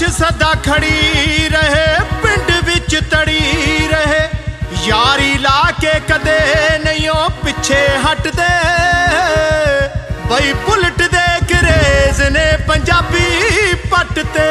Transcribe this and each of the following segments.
ਚ ਸਦਾ ਖੜੀ ਰਹੇ, ਪਿੰਡ ਵਿੱਚ ਤੜੀ ਰਹੇ। ਯਾਰੀ ਲਾ ਕੇ ਕਦੇ ਨਹੀਂ ਉਹ ਪਿੱਛੇ ਹਟਦੇ, ਬਈ ਬੁਲਟ ਦੇ ਕਰੇਜ਼ ਨੇ ਪੰਜਾਬੀ ਪੱਟ ਤੇ।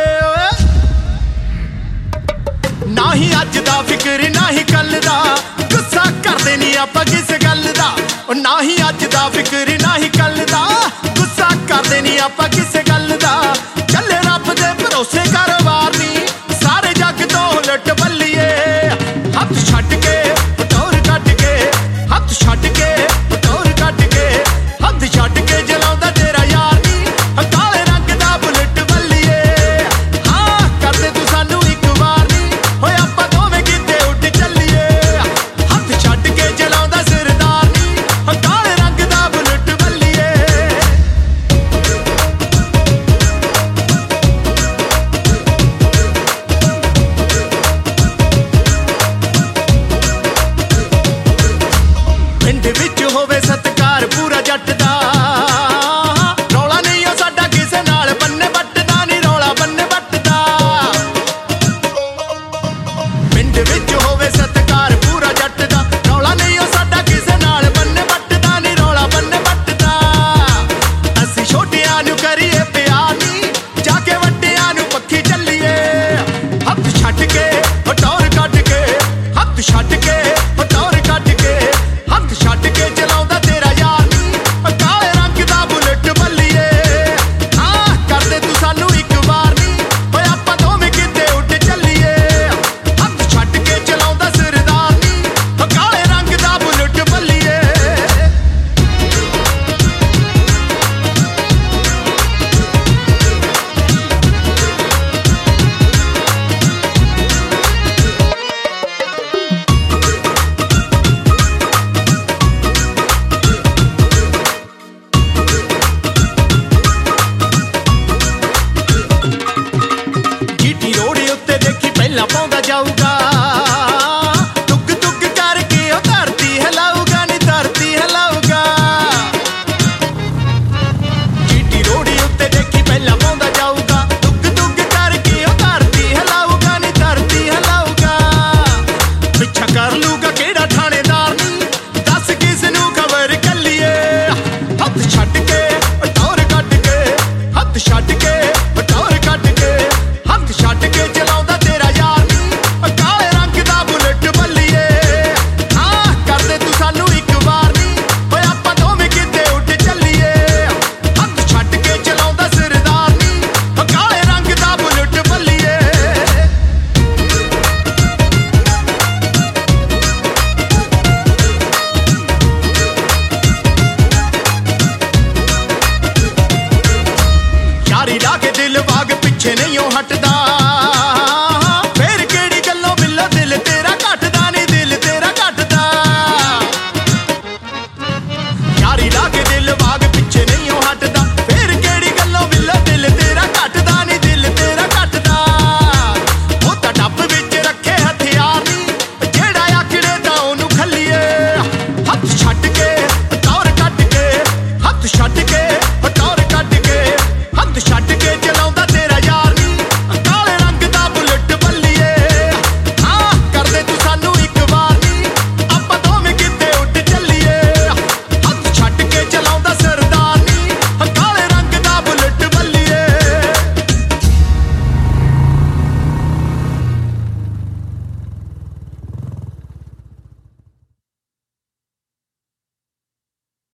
ਨਾ ਹੀ ਅੱਜ ਦਾ ਫਿਕਰ ਨਾ ਹੀ ਕੱਲ ਦਾ, ਗੁੱਸਾ ਕਰਦੇ ਨਹੀਂ ਆਪਾਂ ਕਿਸ ਗੱਲ ਦਾ। ਨਾ ਹੀ ਅੱਜ ਦਾ ਫਿਕਰ ਨਾ ਹੀ ਕੱਲ ਦਾ, ਗੁੱਸਾ ਕਰਦੇ ਨਹੀਂ ਆਪਾਂ ਕਿਸ ਗੱਲ ਦਾ। ਚੱਲੇ ਰੱਬ ਦੇ ਭਰੋਸੇ ਕਾਰੋਬਾਰ ਨੀ, ਸਾਰੇ ਜੱਗ ਤੋਂ ਉਲਟ ਬੱਲੀਏ। ਹੱਥ ਛੱਡ ਕੇ ਟੋਰ ਕੱਢ ਕੇ, ਹੱਥ ਛੱਡ ਕੇ ਟੋਰ ਕੱਢ ਕੇ, ਹੱਥ ਛੱਡ ਕੇ ਜਲਾਉਂਦਾ ਤੇਰਾ ਯਾਰ ਨੀ, ਕਾਲੇ ਰੰਗ ਦਾ ਬੁਲਟ ਬੱਲੀਏ। ਹਾਂ ਕਰਦੇ ਤੂੰ ਸਾਨੂੰ ਇੱਕ ਵਾਰ ਨੀ, ਹੋਏ ਆਪਾਂ ਦੋਵੇਂ ਕਿਤੇ ਉੱਡ ਚੱਲੀਏ। ਹੱਥ ਛੱਡ ਕੇ ਜਲਾਉਂਦਾ ਸਰਦਾਰ ਨੀ, ਕਾਲੇ ਰੰਗ ਦਾ ਬੁਲਟ ਬੱਲੀਏ। ਪਿੰਡ ਵਿੱਚ ਹੋਵੇ ਸਤਿਕਾਰ ਪੂਰਾ ਜੱਟ ਦਾ, ਰੌਲਾ ਨਹੀਂ ਉਹ ਸਾਡਾ ਕਿਸੇ ਨਾਲ, ਬੰਨੇ ਬੱਟ ਦਾ ਨੀ ਰੌਲਾ ਬੰਨੇ ਬੱਟ ਦਾ। ਪਿੰਡ ਵਿੱਚ ਹੋਵੇ ਸਤਿਕਾਰ ਪੂਰਾ ਜੱਟ ਦਾ, ਰੌਲਾ ਨਹੀਂ ਉਹ ਸਾਡਾ ਕਿਸੇ ਨਾਲ, ਬੰਨੇ ਬੱਟ ਦਾ ਨੀ ਰੌਲਾ ਬੰਨੇ ਬੱਟ ਦਾ। ਅਸੀਂ ਛੋਟਿਆਂ ਨੂੰ ਕਰੀਏ ਪਿਆਰ ਨੀ, ਜਾ ਕੇ ਵੱਡਿਆਂ ਨੂੰ ਪੱਖੀ ਚੱਲੀਏ। ਹੱਥ ਛੱਡ ਕੇ ਟੌਰ ਕੱਢ ਕੇ, ਹੱਥ ਛੱਡ ਕੇ ਟੌਰ ਕੱਢ ਕੇ, ਹੱਥ ਛੱਡ ਕੇ ਚਲਾਉਂਦਾ ਤੇਰਾ ਯਾਰ ਨੀ, ਕਾਲੇ ਰੰਗ ਦਾ ਬੁਲਟ ਬੱਲੀਏ। ਹਾਂ ਕਰਦੇ ਤੂੰ ਸਾਨੂੰ ਇੱਕ ਵਾਰ ਨੀ, ਓਏ ਆਪਾਂ ਦੋਵੇਂ ਕਿਤੇ ਉੱਡ ਚੱਲੀਏ। ਹੱਥ ਛੱਡ ਕੇ ਚਲਾਉਂਦਾ ਸਰਦਾਰ ਨੀ, ਕਾਲੇ ਰੰਗ ਦਾ ਬੁਲਟ ਬੱਲੀਏ। ਜੀਟੀ ਰੋਡ ਉੱਤੇ ਦੇਖੀ ਪਹਿਲਾਂ ਪਾਉਂਦਾ ਜਾਊਗਾ, ਟੁੱਕ ਟੁੱਕ ਕਰਕੇ ਉਹ ਧਰਤੀ ਹਿਲਾਊਗਾ ਨੀ ਧਰਤੀ ਹਿਲਾਊਗਾ। ਜੀਟੀ ਰੋਡ ਉੱਤੇ ਦੇਖੀ ਪਹਿਲਾਂ ਪਾਉਂਦਾ ਜਾਊਗਾ, ਟੁੱਕ ਟੁੱਕ ਕਰਕੇ ਉਹ ਧਰਤੀ ਹਿਲਾਊਗਾ ਨੀ ਧਰਤੀ ਹਿਲਾਊਗਾ। ਪਿੱਛਾ ਕਰ ਲੂਗਾ ਕਿਹੜਾ ਥਾਣੇਦਾਰ ਨੀ, ਦੱਸ ਕਿਸ ਨੂੰ ਖਬਰ ਕੱਲੀਏ। ਹੱਥ ਛੱਡ ਕੇ ਟੌਰ ਕੱਢ ਕੇ, ਹੱਥ ਛੱਡ ਕੇ ਟੌਰ ਕੱਢ ਕੇ, ਹੱਥ ਛੱਡ ਕੇ ਚਲਾਉਂਦਾ ਤੇਰਾ ਯਾਰ ਨੀ, ਕਾਲੇ ਰੰਗ ਦਾ ਬੁਲਟ ਬੱਲੀਏ। ਹਾਂ ਕਰਦੇ ਤੂੰ ਸਾਨੂੰ ਇੱਕ ਵਾਰ ਨੀ, ਓਏ ਆਪਾਂ ਦੋਵੇਂ ਕਿਤੇ ਉੱਡ ਚੱਲੀਏ। ਹੱਥ ਛੱਡ ਕੇ ਚਲਾਉਂਦਾ ਸਰਦਾਰ ਨੀ, ਕਾਲੇ ਰੰਗ ਦਾ ਬੁਲਟ ਬੱਲੀਏ। ਯਾਰੀ ਲਾ ਕੇ ਦਿਲ ਬਾਗ ਪਿੱਛੇ ਨਹੀਂ ਉਹ ਹਟਦਾ,